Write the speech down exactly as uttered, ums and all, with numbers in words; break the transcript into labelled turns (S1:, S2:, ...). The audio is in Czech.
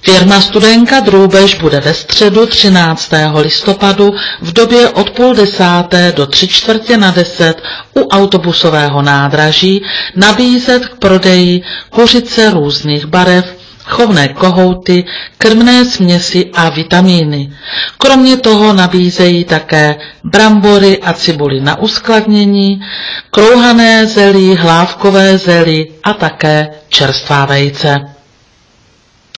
S1: Firma Studenka Drůbež bude ve středu třináctého listopadu v době od půl desáté do tři čtvrtě na deset u autobusového nádraží nabízet k prodeji kuřice různých barev, chovné kohouty, krmné směsi a vitamíny. Kromě toho nabízejí také brambory a cibuli na uskladnění, krouhané zelí, hlávkové zelí a také čerstvá vejce.